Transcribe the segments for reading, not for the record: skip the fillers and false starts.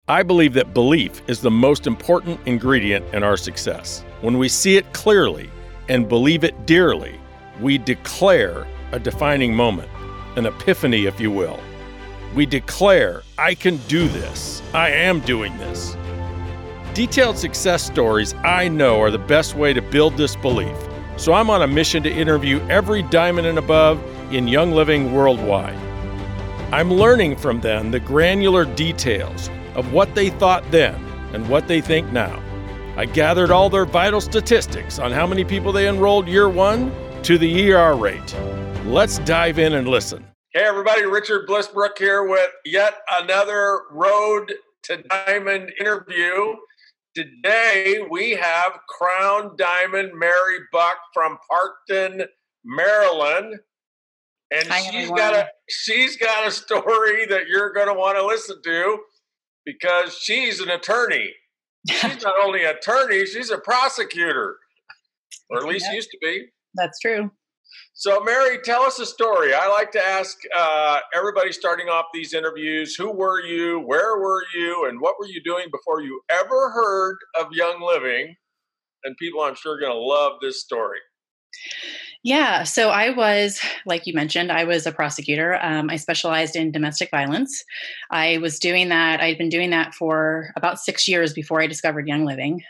I believe that belief is the most important ingredient in our success. When we see it clearly and believe it dearly, we declare a defining moment, an epiphany, if you will. We declare, I can do this. I am doing this. Detailed success stories I know are the best way to build this belief. So I'm on a mission to interview every diamond and above in Young Living worldwide. I'm learning from them the granular details of what they thought then and what they think now. I gathered all their vital statistics on how many people they enrolled year one to the ER rate. Let's dive in and listen. Hey everybody, Richard Blissbrook here with yet another Road to Diamond interview. Today we have Crown Diamond Mary Buck from Parkton, Maryland. And she's got a story that you're going to want to listen to because she's an attorney. She's not only an attorney, she's a prosecutor, or at least used to be. That's true. So, Mary, tell us a story. I like to ask everybody starting off these interviews, who were you, where were you, and what were you doing before you ever heard of Young Living? And people, I'm sure, are going to love this story. Yeah. So I was, like you mentioned, I was a prosecutor. I specialized in domestic violence. I was doing that. I'd been doing that for about 6 years before I discovered Young Living.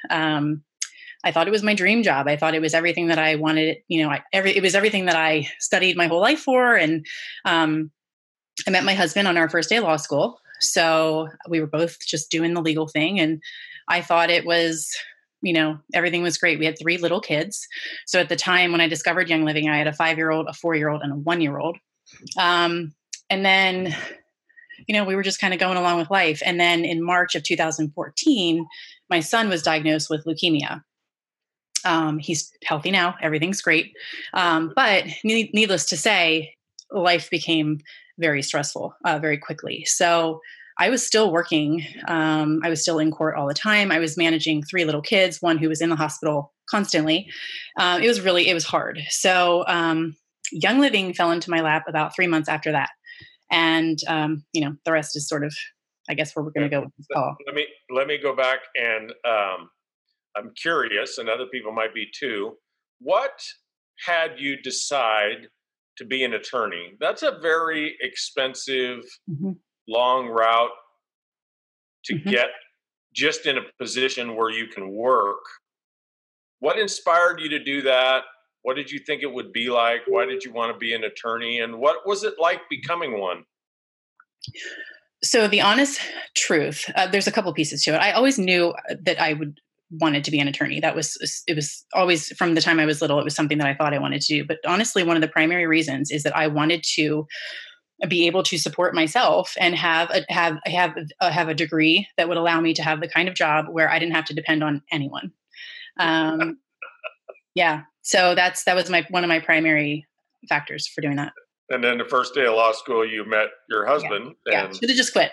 I thought it was my dream job. I thought it was everything that I wanted. It was everything that I studied my whole life for. And I met my husband on our first day of law school. So we were both just doing the legal thing. And I thought it was, everything was great. We had 3 little kids. So at the time when I discovered Young Living, I had a 5-year-old, a 4-year-old, and a 1-year-old. And then, we were just kind of going along with life. And then in March of 2014, my son was diagnosed with leukemia. He's healthy now. Everything's great. But needless to say, life became very stressful very quickly. So I was still working. I was still in court all the time. I was managing 3 little kids, one who was in the hospital constantly. It was hard. So Young Living fell into my lap about 3 months after that. And, the rest is sort of, I guess, where we're going to go with this call. Let me go back and I'm curious, and other people might be too. What had you decide to be an attorney? That's a very expensive, long route to get just in a position where you can work. What inspired you to do that? What did you think it would be like? Why did you want to be an attorney? And what was it like becoming one? So the honest truth, there's a couple pieces to it. I always knew that I wanted to be an attorney. It was always, from the time I was little, it was something that I thought I wanted to do. But honestly, one of the primary reasons is that I wanted to be able to support myself and have a degree that would allow me to have the kind of job where I didn't have to depend on anyone. Yeah. So that was one of my primary factors for doing that. And then the first day of law school, you met your husband. Yeah. Should have just quit.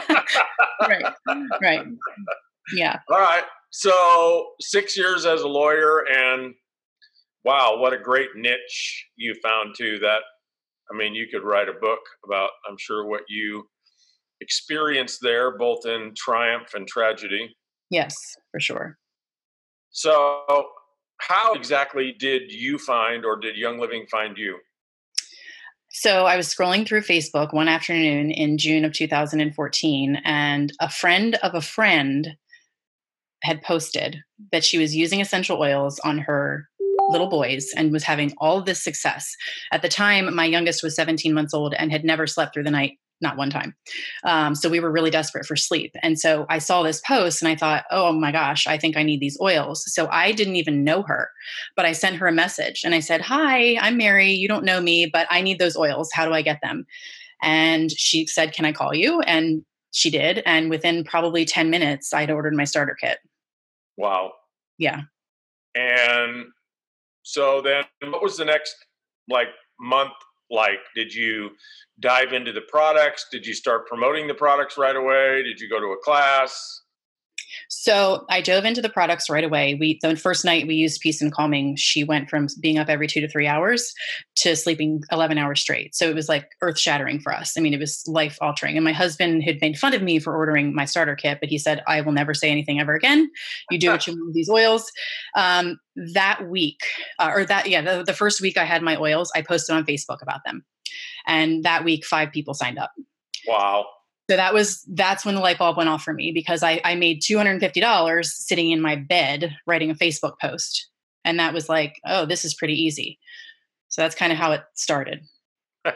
Right. Yeah. All right. So 6 years as a lawyer, and wow, what a great niche you found too. You could write a book about, I'm sure, what you experienced there, both in triumph and tragedy. Yes, for sure. So how exactly did you find, or did Young Living find you? So I was scrolling through Facebook one afternoon in June of 2014, and a friend of a friend had posted that she was using essential oils on her little boys and was having all of this success. At the time, my youngest was 17 months old and had never slept through the night, not one time. So we were really desperate for sleep. And so I saw this post and I thought, oh my gosh, I think I need these oils. So I didn't even know her, but I sent her a message and I said, hi, I'm Mary. You don't know me, but I need those oils. How do I get them? And she said, can I call you? And she did. And within probably 10 minutes, I'd ordered my starter kit. Wow. Yeah. And so then what was the next month like? Did you dive into the products? Did you start promoting the products right away? Did you go to a class? So I dove into the products right away. The first night we used Peace and Calming, she went from being up every 2 to 3 hours to sleeping 11 hours straight. So it was like earth shattering for us. I mean, it was life altering. And my husband had made fun of me for ordering my starter kit, but he said, I will never say anything ever again. You do what you want with these oils. That week, the first week I had my oils, I posted on Facebook about them. And that week, 5 people signed up. Wow. So that's when the light bulb went off for me, because I made $250 sitting in my bed writing a Facebook post. And that was like, oh, this is pretty easy. So that's kind of how it started. All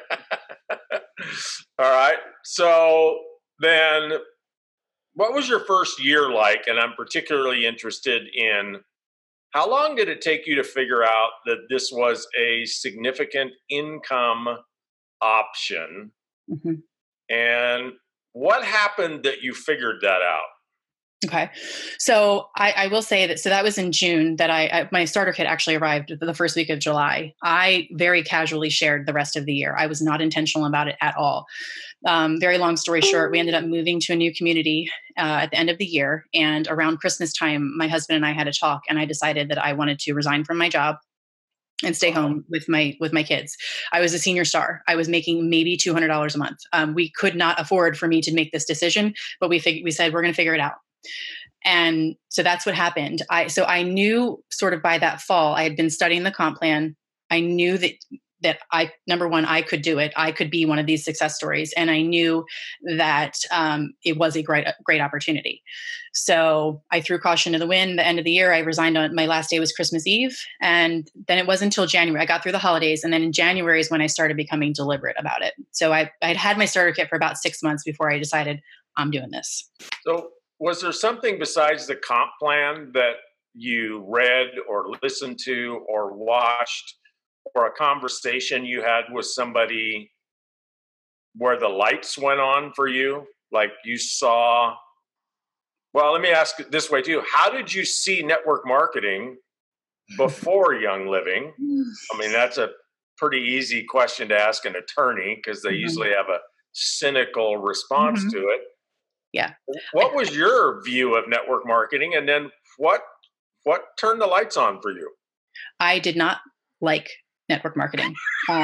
right. So then what was your first year like? And I'm particularly interested in, how long did it take you to figure out that this was a significant income option? Mm-hmm. And what happened that you figured that out? Okay. So I will say that, so that was in June that my starter kit actually arrived the first week of July. I very casually shared the rest of the year. I was not intentional about it at all. Very long story short, we ended up moving to a new community at the end of the year. And around Christmas time, my husband and I had a talk, and I decided that I wanted to resign from my job and stay home with my kids. I was a senior star. I was making maybe $200 a month. We could not afford for me to make this decision, but we said, we're going to figure it out. And so that's what happened. I knew sort of by that fall, I had been studying the comp plan. I knew that number one, I could do it. I could be one of these success stories. And I knew that it was a great opportunity. So I threw caution to the wind. The end of the year, I resigned on my last day was Christmas Eve. And then it wasn't until January. I got through the holidays. And then in January is when I started becoming deliberate about it. So I'd had my starter kit for about 6 months before I decided I'm doing this. So was there something besides the comp plan that you read or listened to or watched, or a conversation you had with somebody where the lights went on for you? Like you saw, well, let me ask it this way too. How did you see network marketing before Young Living? I mean, that's a pretty easy question to ask an attorney, because they usually have a cynical response to it. Yeah. What was your view of network marketing? And then what turned the lights on for you? I did not like network marketing.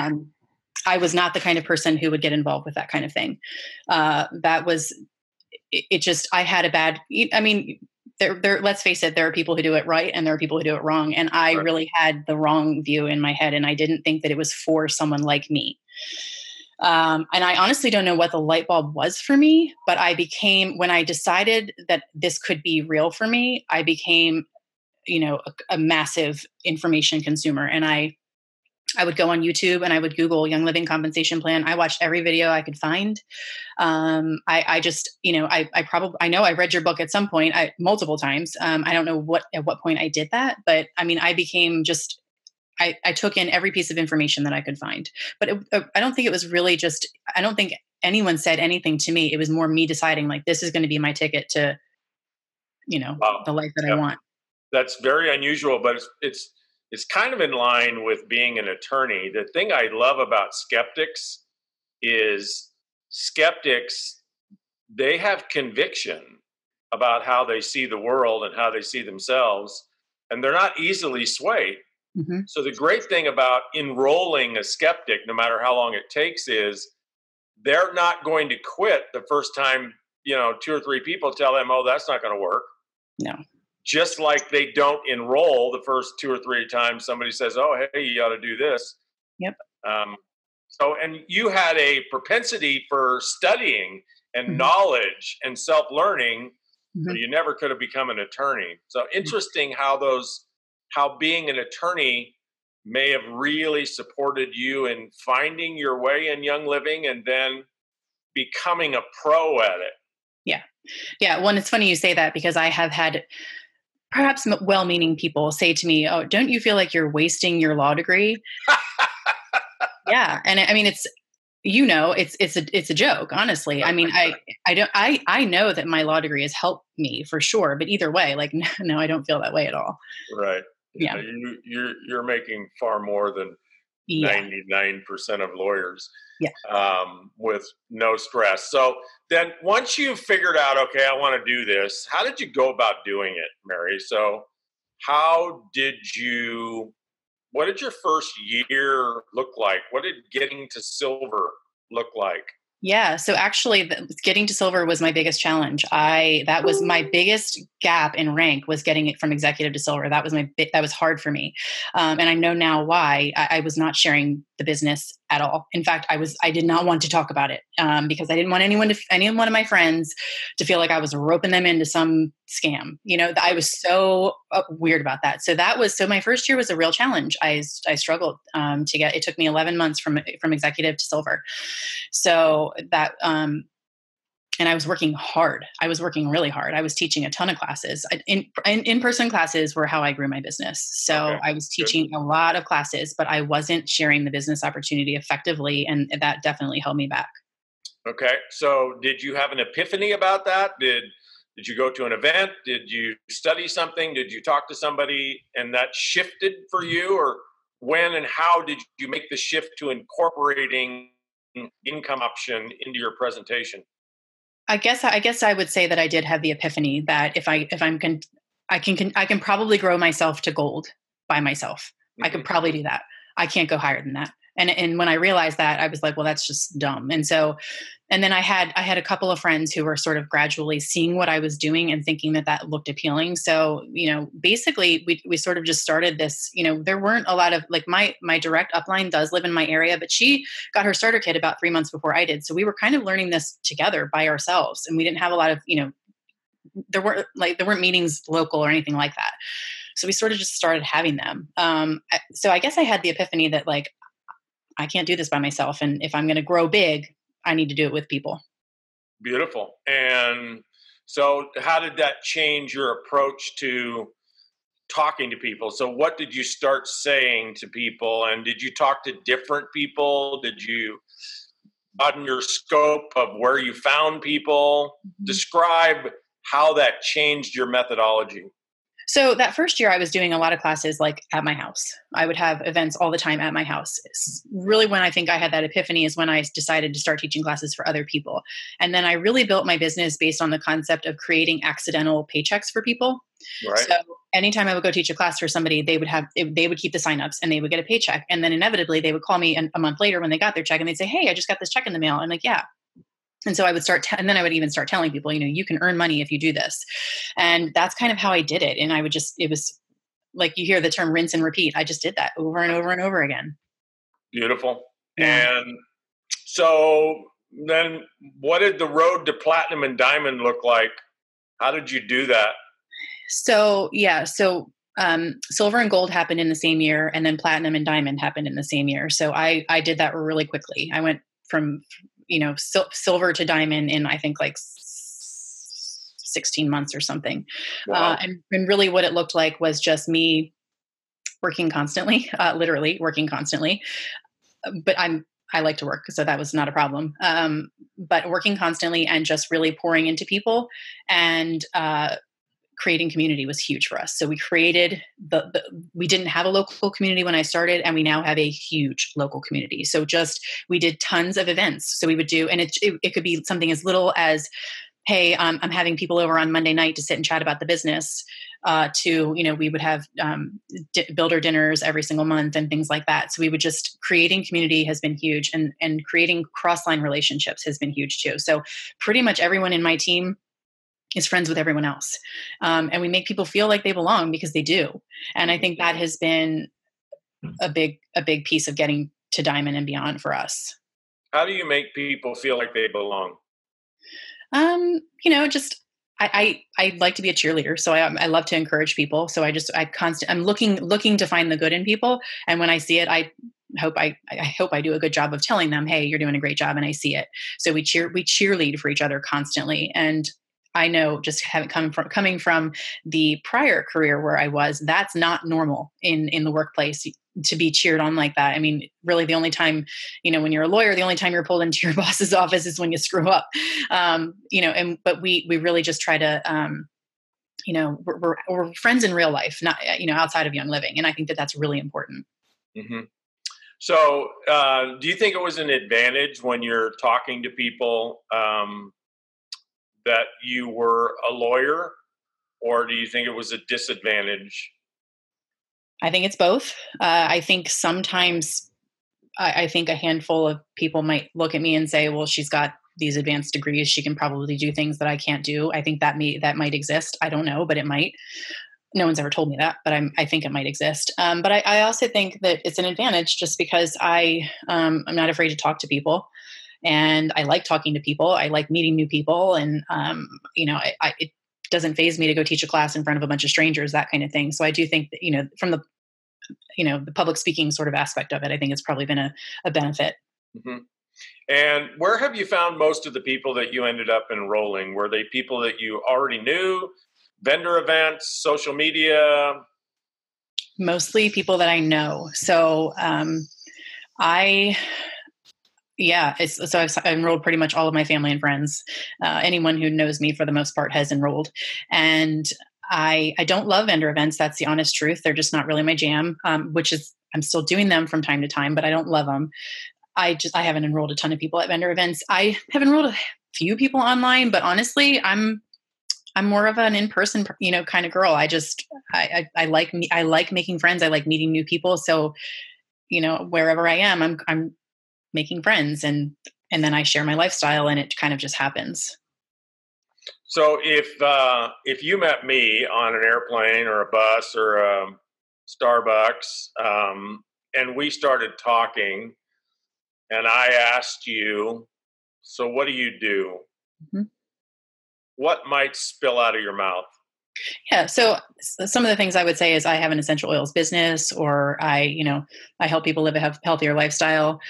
I was not the kind of person who would get involved with that kind of thing. That was, it just, I had a bad, I mean, let's face it, there are people who do it right and there are people who do it wrong. And I really had the wrong view in my head, and I didn't think that it was for someone like me. And I honestly don't know what the light bulb was for me, but when I decided that this could be real for me, I became, a massive information consumer. And I would go on YouTube and I would Google Young Living compensation plan. I watched every video I could find. I just, I know I read your book at some point, multiple times. I don't know at what point I did that, but I mean, I became just, I took in every piece of information that I could find, but I don't think it was really I don't think anyone said anything to me. It was more me deciding, like, this is going to be my ticket to, the life that I want. That's very unusual, but it's kind of in line with being an attorney. The thing I love about skeptics is they have conviction about how they see the world and how they see themselves, and they're not easily swayed. Mm-hmm. So the great thing about enrolling a skeptic, no matter how long it takes, is they're not going to quit the first time, 2 or 3 people tell them, oh, that's not going to work. No. Just like they don't enroll the first 2 or 3 times somebody says, oh, hey, you ought to do this. Yep. And you had a propensity for studying and knowledge and self-learning, but you never could have become an attorney. So interesting how being an attorney may have really supported you in finding your way in Young Living and then becoming a pro at it. Yeah. Yeah. Well, and it's funny you say that, because I have had perhaps well-meaning people say to me, oh, don't you feel like you're wasting your law degree? Yeah. And I mean, it's a joke, honestly. I mean, I know that my law degree has helped me for sure, but either way, like, no, I don't feel that way at all. Right. Yeah. You're making far more than Yeah. 99% of lawyers, Yeah. with no stress. So then once you figured out, okay, I want to do this, how did you go about doing it, Mary? So how did you, what did your first year look like? What did getting to silver look like? Yeah. So actually, getting to silver was my biggest challenge. That was my biggest gap in rank, was getting it from executive to silver. That was that was hard for me, and I know now why. I was not sharing the business at all. In fact, I did not want to talk about it, because I didn't want any one of my friends to feel like I was roping them into some scam. I was so weird about that. So my first year was a real challenge. I struggled to get. It took me 11 months from executive to silver. So that, and I was working hard. I was working really hard. I was teaching a ton of classes. In-person classes were how I grew my business. So Okay, I was good. teaching a lot of classes, but I wasn't sharing the business opportunity effectively. And that definitely held me back. Okay. So did you have an epiphany about that? Did you go to an event? Did you study something? Did you talk to somebody and that shifted for you? Or when and how did you make the shift to incorporating income option into your presentation? I guess I would say that I did have the epiphany that I can probably grow myself to gold by myself. I Hmm. could probably do that. I can't go higher than that. And when I realized that, I was like, well, that's just dumb. And then I had a couple of friends who were sort of gradually seeing what I was doing and thinking that looked appealing. So, basically we sort of just started this. There weren't a lot of, like, my direct upline does live in my area, but she got her starter kit about 3 months before I did. So we were kind of learning this together by ourselves, and we didn't have a lot of, there weren't meetings local or anything like that. So we sort of just started having them. So I guess I had the epiphany that, like, I can't do this by myself. And if I'm going to grow big, I need to do it with people. Beautiful. And so, how did that change your approach to talking to people? So, what did you start saying to people? And did you talk to different people? Did you broaden your scope of where you found people? Describe how that changed your methodology. So that first year, I was doing a lot of classes like at my house. I would have events all the time at my house. It's really, when I think I had that epiphany, is when I decided to start teaching classes for other people. And then I really built my business based on the concept of creating accidental paychecks for people. Right. So anytime I would go teach a class for somebody, they would keep the signups and they would get a paycheck. And then inevitably they would call me a month later when they got their check, and they'd say, "Hey, I just got this check in the mail." I'm like, "Yeah." And so I would and then I would even start telling people, you can earn money if you do this. And that's kind of how I did it. And it was like, you hear the term rinse and repeat. I just did that over and over and over again. Beautiful. Yeah. And so, then what did the road to platinum and diamond look like? How did you do that? So, yeah. So, silver and gold happened in the same year, and then platinum and diamond happened in the same year. So I did that really quickly. I went from, silver to diamond in, I think, like 16 months or something. Wow. And really what it looked like was just me working constantly, literally working constantly. But I like to work, so that was not a problem. But working constantly and just really pouring into people, and creating community was huge for us. So we created we didn't have a local community when I started, and we now have a huge local community. So we did tons of events. So we would do, and it could be something as little as, "Hey, I'm having people over on Monday night to sit and chat about the business," to, we would have builder dinners every single month and things like that. So we would just, creating community has been huge, and creating cross-line relationships has been huge too. So pretty much everyone in my team is friends with everyone else. And we make people feel like they belong, because they do. And I think that has been a big piece of getting to diamond and beyond for us. How do you make people feel like they belong? Just, I like to be a cheerleader. So I love to encourage people. So I'm looking to find the good in people. And when I see it, I hope I do a good job of telling them, "Hey, you're doing a great job." And I see it. So we cheerlead for each other constantly. And I know, just coming from the prior career where I was, that's not normal in the workplace to be cheered on like that. I mean, really, the only time, when you're a lawyer, the only time you're pulled into your boss's office is when you screw up. But we really just try to, we're friends in real life, not, outside of Young Living. And I think that that's really important. Hmm. So, do you think it was an advantage when you're talking to people that you were a lawyer, or do you think it was a disadvantage? I think it's both. I think sometimes I think a handful of people might look at me and say, well, she's got these advanced degrees. She can probably do things that I can't do. I think that might exist. I don't know, but it might. No one's ever told me that, but I think it might exist. But I also think that it's an advantage just because I'm not afraid to talk to people, and I like talking to people. I like meeting new people, and it doesn't faze me to go teach a class in front of a bunch of strangers, that kind of thing. So I do think that from the public speaking sort of aspect of it, I think it's probably been a benefit. Hmm. And where have you found most of the people that you ended up enrolling? Were they people that you already knew, vendor events, social media? Mostly people that I know. So I yeah, I've enrolled pretty much all of my family and friends. Anyone who knows me for the most part has enrolled, and I don't love vendor events. That's the honest truth. They're just not really my jam. Which is I'm still doing them from time to time, but I don't love them. I haven't enrolled a ton of people at vendor events. I have enrolled a few people online, but honestly, I'm more of an in-person, kind of girl. I like making friends. I like meeting new people. So, wherever I am, I'm making friends, and then I share my lifestyle, and it kind of just happens. So if you met me on an airplane or a bus or a Starbucks, and we started talking, and I asked you, so what do you do? Mm-hmm. What might spill out of your mouth? Yeah. So some of the things I would say is I have an essential oils business, or I help people live a healthier lifestyle.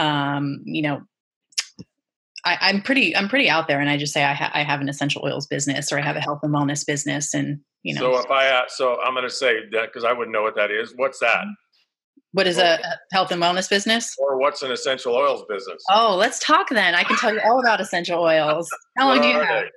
I'm pretty out there, and I just say I have an essential oils business, or I have a health and wellness business, and So so I'm going to say that because I wouldn't know what that is. What's that? What is a health and wellness business? Or what's an essential oils business? Oh, let's talk then. I can tell you all about essential oils. How long do you have?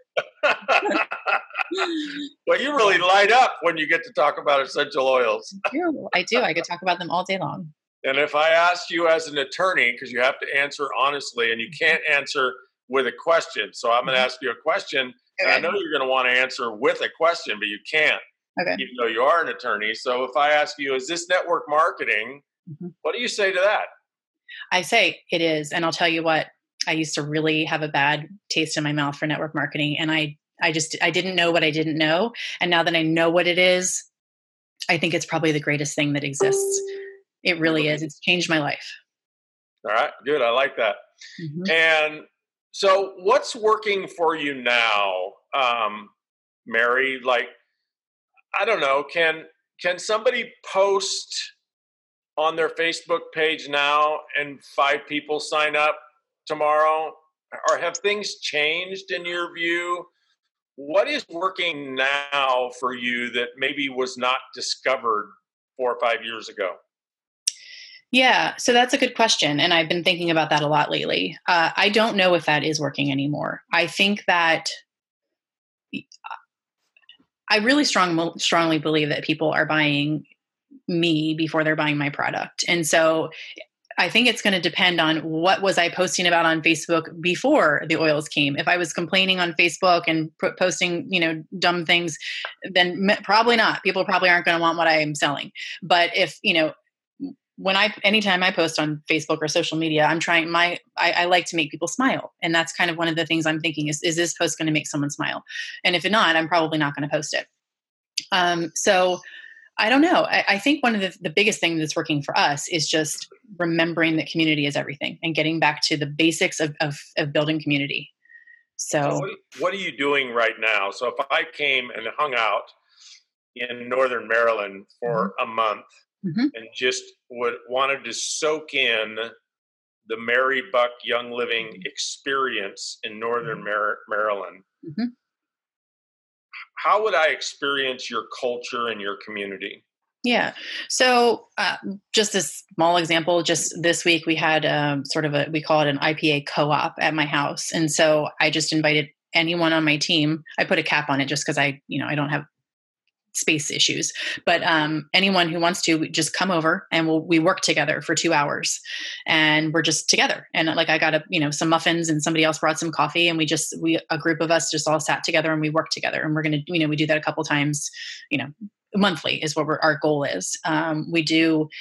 Well, you really light up when you get to talk about essential oils. I do. I could talk about them all day long. And if I asked you as an attorney, because you have to answer honestly and you can't answer with a question. So I'm going to ask you a question. Okay. And I know you're going to want to answer with a question, but you can't, even though you are an attorney. So if I ask you, is this network marketing? What do you say to that? I say it is. And I'll tell you what, I used to really have a bad taste in my mouth for network marketing. And I didn't know what I didn't know. And now that I know what it is, I think it's probably the greatest thing that exists. It really is. It's changed my life. All right, good. I like that. And so what's working for you now, Mary? Like, I don't know, can somebody post on their Facebook page now and 5 people sign up tomorrow? Or have things changed in your view? What is working now for you that maybe was not discovered 4 or 5 years ago? Yeah, so that's a good question. And I've been thinking about that a lot lately. I don't know if that is working anymore. I think that I really strongly believe that people are buying me before they're buying my product. And so I think it's going to depend on what was I posting about on Facebook before the oils came. If I was complaining on Facebook and posting, dumb things, then probably not. People probably aren't going to want what I am selling. But if, anytime I post on Facebook or social media, I like to make people smile. And that's kind of one of the things I'm thinking is this post going to make someone smile? And if not, I'm probably not going to post it. So I don't know. I think one of the biggest things that's working for us is just remembering that community is everything and getting back to the basics of building community. So what are you doing right now? So if I came and hung out in Northern Maryland for a month and just wanted to soak in the Mary Buck Young Living experience in Northern Maryland, how would I experience your culture and your community? Yeah. So just a small example, just this week we had we call it an IPA co-op at my house. And so I just invited anyone on my team. I put a cap on it just because I don't have space issues. But anyone who wants to just come over and we work together for 2 hours, and we're just together. And like I got some muffins, and somebody else brought some coffee, and a group of us just all sat together and we worked together. And we're going to, we do that a couple times, monthly is what our goal is. We do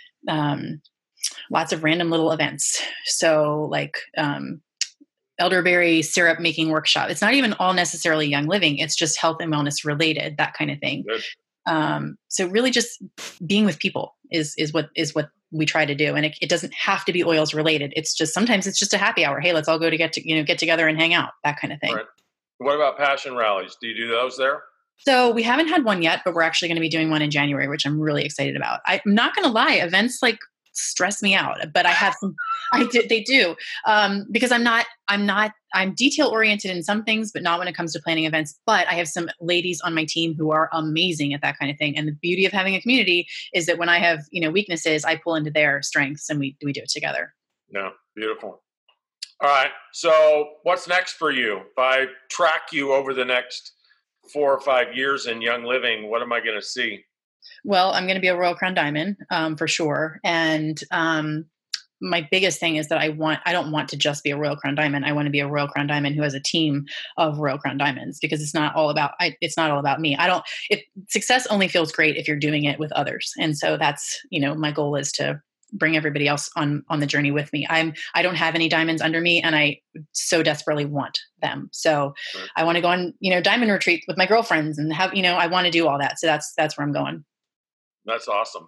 lots of random little events. So like elderberry syrup making workshop. It's not even all necessarily Young Living. It's just health and wellness related, that kind of thing. So really just being with people is what we try to do. And it doesn't have to be oils related. It's just, sometimes it's just a happy hour. Hey, let's all go to get together and hang out, that kind of thing. Right. What about passion rallies? Do you do those there? So we haven't had one yet, but we're actually going to be doing one in January, which I'm really excited about. I'm not going to lie, events like stress me out, but I have some, they do, because I'm detail oriented in some things, but not when it comes to planning events. But I have some ladies on my team who are amazing at that kind of thing. And the beauty of having a community is that when I have, weaknesses, I pull into their strengths and we do it together. No, beautiful. All right. So what's next for you? If I track you over the next 4 or 5 years in Young Living, what am I going to see? Well, I'm going to be a Royal Crown Diamond for sure. And my biggest thing is that I don't want to just be a Royal Crown Diamond. I want to be a Royal Crown Diamond who has a team of Royal Crown Diamonds, because it's not all about me. Success only feels great if you're doing it with others. And so that's, my goal is to bring everybody else on the journey with me. I don't have any diamonds under me, and I so desperately want them. So right. I want to go on, diamond retreat with my girlfriends and have, I want to do all that. So that's where I'm going. That's awesome.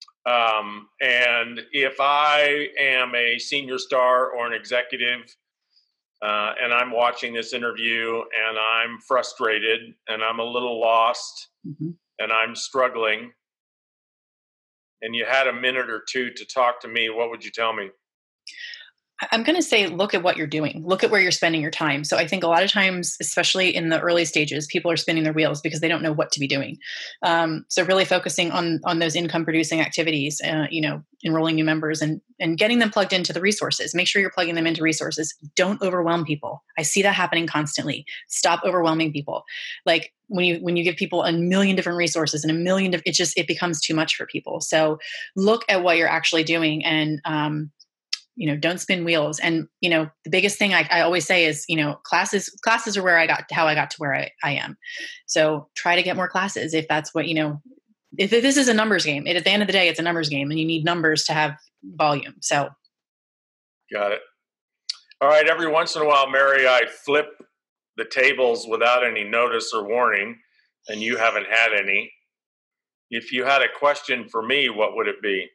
And if I am a senior star or an executive, and I'm watching this interview and I'm frustrated and I'm a little lost and I'm struggling, and you had a minute or two to talk to me, what would you tell me? I'm going to say, look at what you're doing. Look at where you're spending your time. So I think a lot of times, especially in the early stages, people are spinning their wheels because they don't know what to be doing. So really focusing on those income producing activities, enrolling new members and getting them plugged into the resources. Make sure you're plugging them into resources. Don't overwhelm people. I see that happening constantly. Stop overwhelming people. Like when you give people a million different resources and it becomes too much for people. So look at what you're actually doing and, don't spin wheels. And, the biggest thing I always say is, classes are how I got to where I am. So try to get more classes if that's what, if this is a numbers game. At the end of the day, it's a numbers game and you need numbers to have volume. So. Got it. All right. Every once in a while, Mary, I flip the tables without any notice or warning, and you haven't had any. If you had a question for me, what would it be?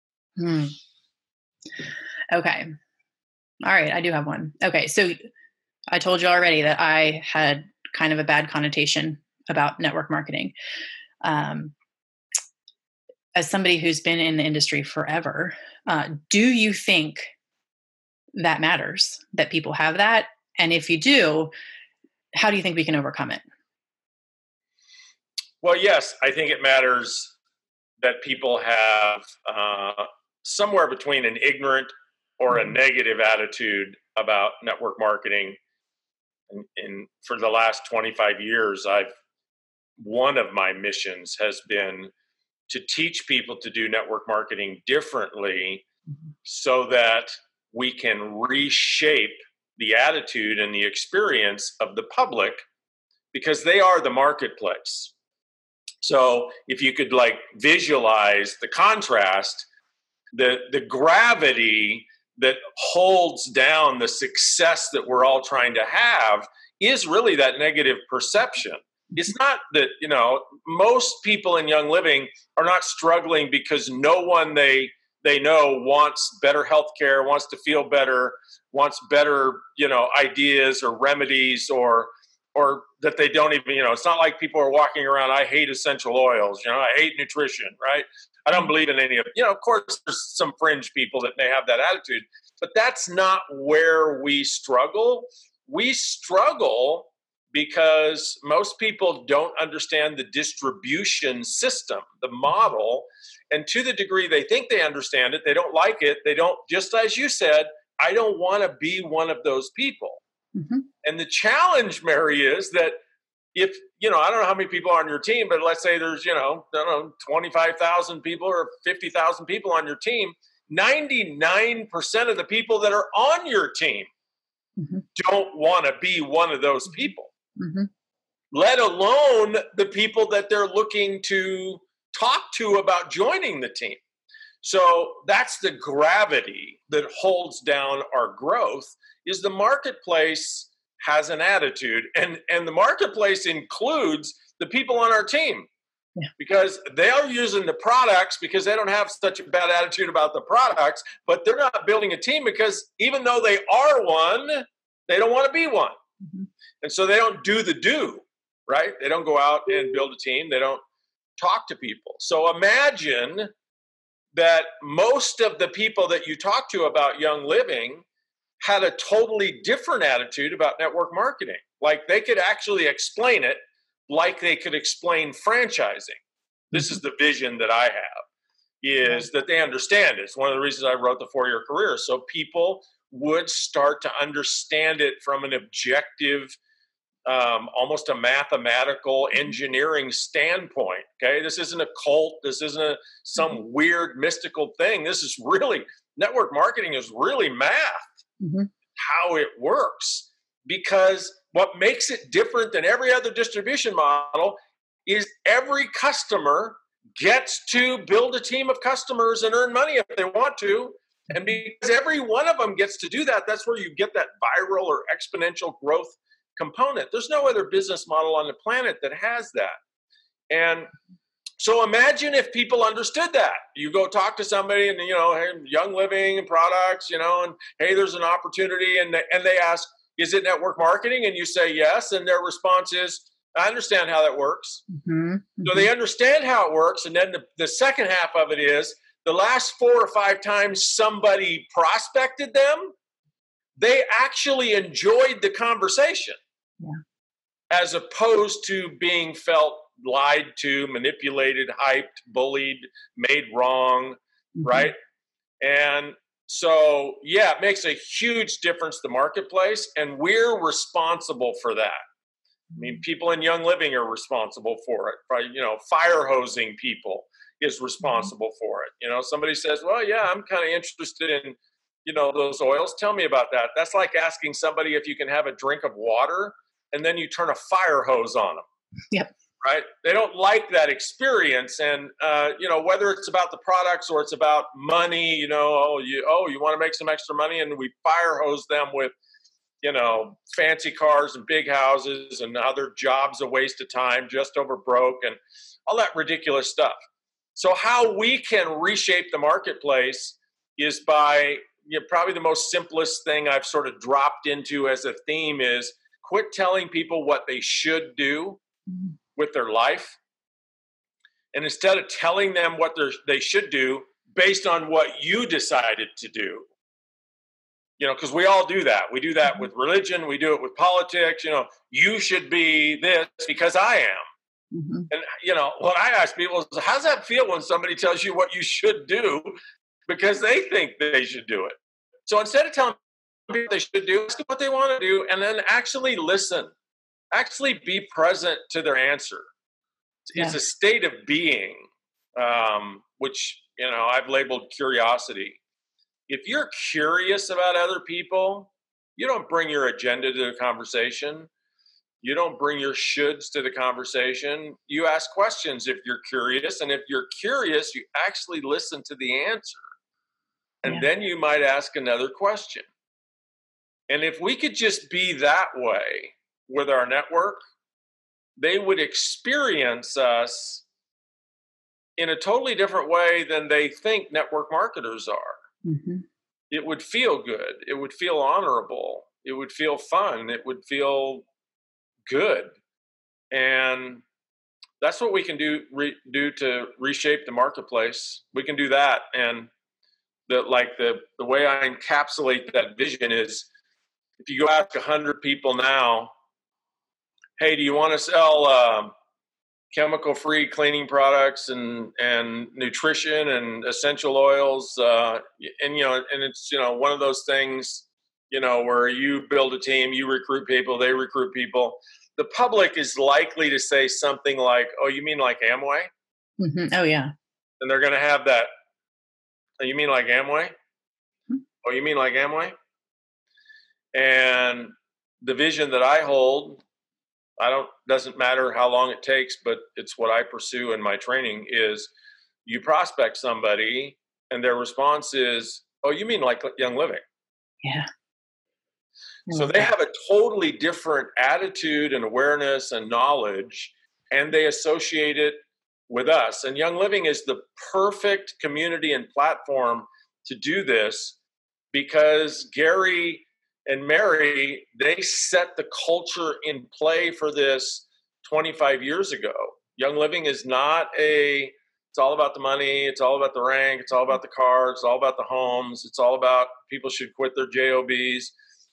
Okay. All right. I do have one. Okay. So I told you already that I had kind of a bad connotation about network marketing. As somebody who's been in the industry forever, do you think that matters, that people have that? And if you do, how do you think we can overcome it? Well, yes, I think it matters that people have somewhere between an ignorant or a negative attitude about network marketing. And for the last 25 years, one of my missions has been to teach people to do network marketing differently so that we can reshape the attitude and the experience of the public, because they are the marketplace. So if you could visualize the contrast, the gravity that holds down the success that we're all trying to have is really that negative perception. It's not that, most people in Young Living are not struggling because no one they know wants better healthcare, wants to feel better, wants better, ideas or remedies or that they don't even, it's not like people are walking around, I hate essential oils, I hate nutrition, right? I don't believe in any of it. Of course, there's some fringe people that may have that attitude, but that's not where we struggle. We struggle because most people don't understand the distribution system, the model. And to the degree they think they understand it, they don't like it. They don't, just as you said, I don't want to be one of those people. Mm-hmm. And the challenge, Mary, is that, if, I don't know how many people are on your team, but let's say there's, I don't know, 25,000 people or 50,000 people on your team, 99% of the people that are on your team Mm-hmm. don't want to be one of those people, Mm-hmm. let alone the people that they're looking to talk to about joining the team. So that's the gravity that holds down our growth, is the marketplace has an attitude, and the marketplace includes the people on our team. Yeah. Because they are using the products because they don't have such a bad attitude about the products, but they're not building a team because even though they are one, they don't want to be one. Mm-hmm. And so they don't do the do, right? They don't go out and build a team. They don't talk to people. So imagine that most of the people that you talk to about Young Living had a totally different attitude about network marketing. Like they could actually explain it like they could explain franchising. This is the vision that I have, is that they understand it. It's one of the reasons I wrote the 4-Year Career. So people would start to understand it from an objective, almost a mathematical engineering standpoint. Okay, this isn't a cult. This isn't some weird mystical thing. This is really, network marketing is really math, how it works. Because what makes it different than every other distribution model is every customer gets to build a team of customers and earn money if they want to. And because every one of them gets to do that, that's where you get that viral or exponential growth component. There's no other business model on the planet that has that. And so imagine if people understood that. You go talk to somebody and, hey, Young Living and products, and hey, there's an opportunity. And they ask, is it network marketing? And you say yes. And their response is, I understand how that works. So they understand how it works. And then the second half of it is, the last 4 or 5 times somebody prospected them, they actually enjoyed the conversation, as opposed to being felt lied to, manipulated, hyped, bullied, made wrong, right? And so, it makes a huge difference, the marketplace, and we're responsible for that. I mean, people in Young Living are responsible for it. Fire hosing people is responsible for it. Somebody says, well, yeah, I'm kind of interested in, those oils. Tell me about that. That's like asking somebody if you can have a drink of water and then you turn a fire hose on them. Yep. Right? They don't like that experience. And, whether it's about the products or it's about money, you want to make some extra money, and we fire hose them with, fancy cars and big houses, and other jobs a waste of time, just over broke, and all that ridiculous stuff. So how we can reshape the marketplace is by, probably the most simplest thing I've sort of dropped into as a theme is quit telling people what they should do with their life. And instead of telling them what they should do based on what you decided to do, because we all do that. We do that with religion. We do it with politics. You should be this because I am. And, what I ask people is, how's that feel when somebody tells you what you should do because they think they should do it? So instead of telling people what they should do, ask them what they want to do, and then actually listen. Actually be present to their answer. It's a state of being, which, I've labeled curiosity. If you're curious about other people, you don't bring your agenda to the conversation. You don't bring your shoulds to the conversation. You ask questions if you're curious. And if you're curious, you actually listen to the answer. And then you might ask another question. And if we could just be that way with our network, they would experience us in a totally different way than they think network marketers are. It would feel good. It would feel honorable. It would feel fun. It would feel good. And that's what we can do to reshape the marketplace. We can do that. And the way I encapsulate that vision is, if you go ask 100 people now, hey, do you want to sell chemical-free cleaning products and nutrition and essential oils? And it's, one of those things, where you build a team, you recruit people, they recruit people. the public is likely to say something like, "Oh, you mean like Amway?" Mm-hmm. Oh, yeah. And they're going to have that, "Oh, you mean like Amway? Mm-hmm. Oh, you mean like Amway?" And the vision that I hold, doesn't matter how long it takes, but it's what I pursue in my training, is you prospect somebody and their response is, "Oh, you mean like Young Living?" Yeah. So they have a totally different attitude and awareness and knowledge, and they associate it with us. And Young Living is the perfect community and platform to do this, because Gary and Mary, they set the culture in play for this 25 years ago. Young Living is not it's all about the money, it's all about the rank, it's all about the cars, it's all about the homes, it's all about people should quit their JOBs.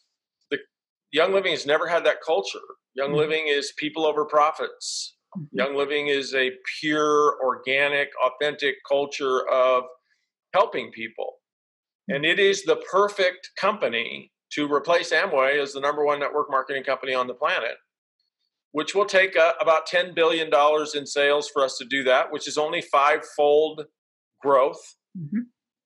Young Living has never had that culture. Young Living is people over profits. Young Living is a pure, organic, authentic culture of helping people. And it is the perfect company to replace Amway as the number one network marketing company on the planet, which will take about $10 billion in sales for us to do that, which is only 5-fold growth. Mm-hmm.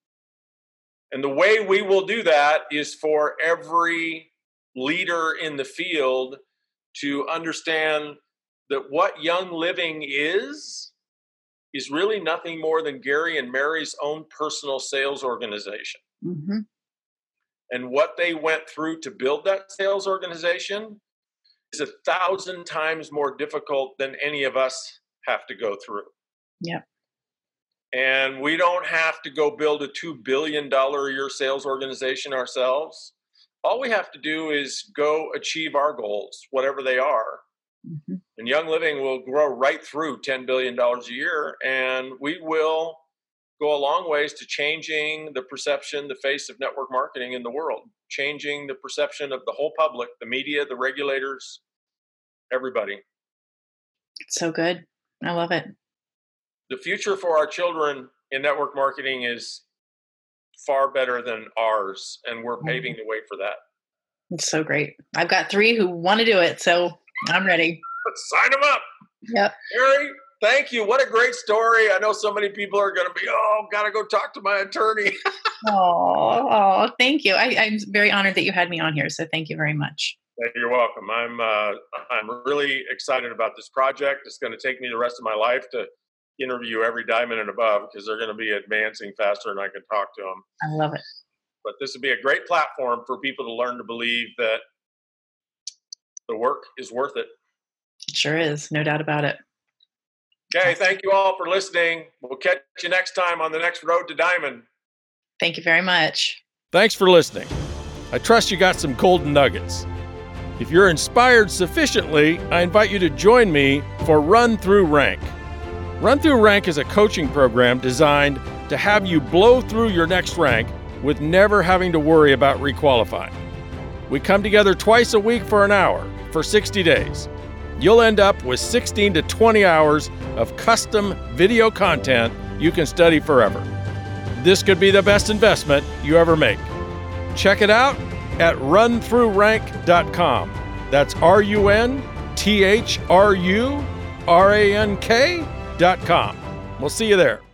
And the way we will do that is for every leader in the field to understand that what Young Living is really nothing more than Gary and Mary's own personal sales organization. Mm-hmm. And what they went through to build that sales organization is 1,000 times more difficult than any of us have to go through. Yeah. And we don't have to go build a $2 billion a year sales organization ourselves. All we have to do is go achieve our goals, whatever they are. Mm-hmm. And Young Living will grow right through $10 billion a year. And we will go a long ways to changing the perception, the face of network marketing in the world, changing the perception of the whole public, the media, the regulators, everybody. So good. I love it. The future for our children in network marketing is far better than ours, and we're paving the way for that. It's so great. I've got 3 who want to do it, so I'm ready. Let's sign them up. Yep. Gary, thank you. What a great story. I know so many people are going to be, got to go talk to my attorney. Oh, thank you. I'm very honored that you had me on here, so thank you very much. You're welcome. I'm really excited about this project. It's going to take me the rest of my life to interview every diamond and above, because they're going to be advancing faster and I can talk to them. I love it. But this would be a great platform for people to learn to believe that the work is worth it. It sure is. No doubt about it. Okay. Thank you all for listening. We'll catch you next time on the next Road to Diamond. Thank you very much. Thanks for listening. I trust you got some golden nuggets. If you're inspired sufficiently, I invite you to join me for Run Through Rank. Run Through Rank is a coaching program designed to have you blow through your next rank with never having to worry about requalifying. We come together twice a week for an hour for 60 days. You'll end up with 16 to 20 hours of custom video content you can study forever. This could be the best investment you ever make. Check it out at runthroughrank.com. That's runthroughrank.com. We'll see you there.